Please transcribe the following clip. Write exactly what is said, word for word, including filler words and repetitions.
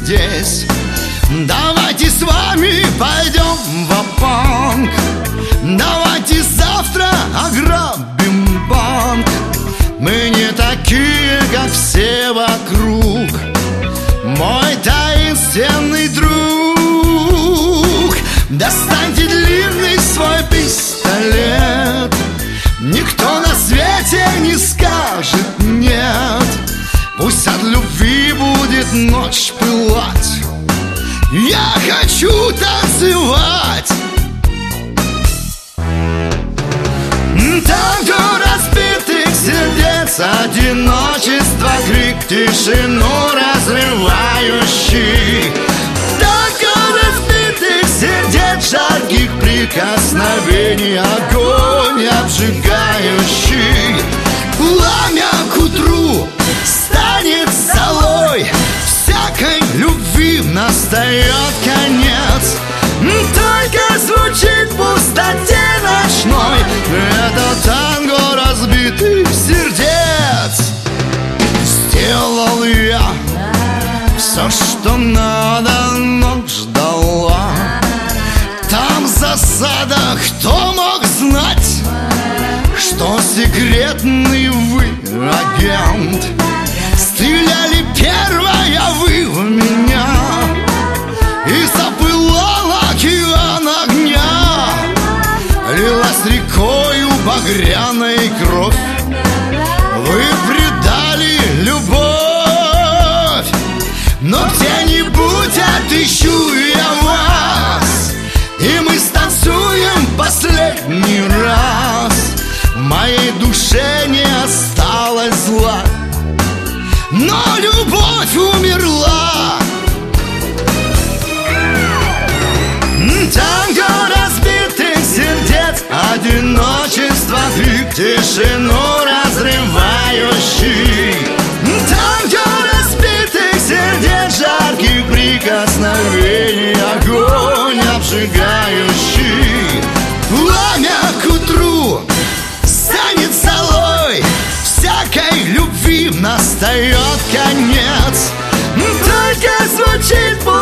здесь. Давайте с вами пойдем ва-банк. Давайте завтра ограбим банк. Мы не такие, как все вокруг, мой таинственный друг. Достаньте длинный свой пистолет. Никто на свете не скажет нет. Пусть от любви будет ночь пылать. Я хочу танцевать. Танго разбитых сердец, одиночество, крик, тишину разрывающий. Танго разбитых сердец, жарких прикосновений, огонь обжигающий. Пламя к утру станет золой, всякой любви настает конец. Только звучит в пустоте ночной это танго разбитых сердец. Сделал я все, что надо, но ждала. Там засада, кто мог знать, что секретный вы агент. Стреляли первая вы в меня, и запылал океан огня. Лилась рекою багряной кровь. Вы предали любовь, но где-нибудь отыщу я вас, и мы станцуем последний раз. В моей душе не осталось зла, но любовь умерла. Танго разбитых сердец, одиночество, крик, тишину разрывающий. Танго разбитых сердец, жарких прикосновений, огонь обжигающий. Пламя к утру станет золой, всякой любви настает конец. Только звучит